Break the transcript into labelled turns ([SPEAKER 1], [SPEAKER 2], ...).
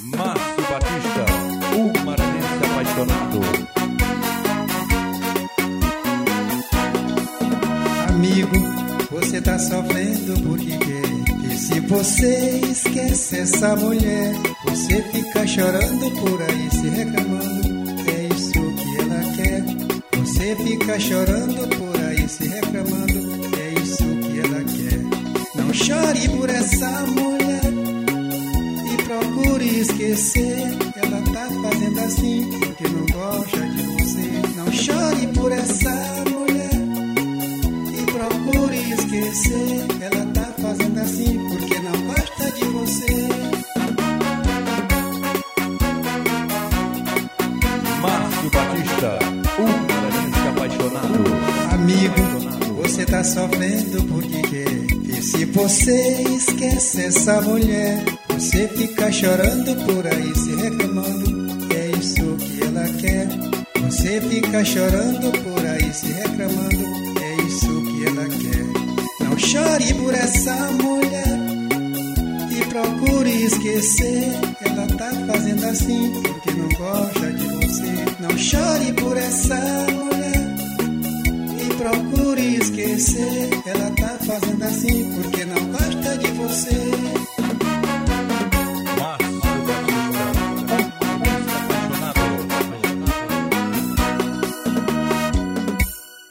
[SPEAKER 1] Márcio Batista, o maranhense apaixonado.
[SPEAKER 2] Amigo, você tá sofrendo porque quer. E se você esquece essa mulher, você fica chorando por aí, se reclamando. É isso que ela quer. Você fica chorando por aí, se reclamando. É isso que ela quer. Não chore por essa mulher e procure esquecer. Ela tá fazendo assim porque não gosta de você. Não chore por essa mulher e procure esquecer. Ela tá fazendo assim porque não gosta de você.
[SPEAKER 1] Márcio Batista, o maranhense apaixonado.
[SPEAKER 2] Amigo, você tá sofrendo porque quer. E se você esquece essa mulher, você fica chorando por aí, se reclamando. É isso que ela quer. Você fica chorando por aí, se reclamando. É isso que ela quer. Não chore por essa mulher e procure esquecer. Ela tá fazendo assim porque não gosta de você. Não chore por essa mulher e procure esquecer. Ela tá fazendo assim porque não gosta de você.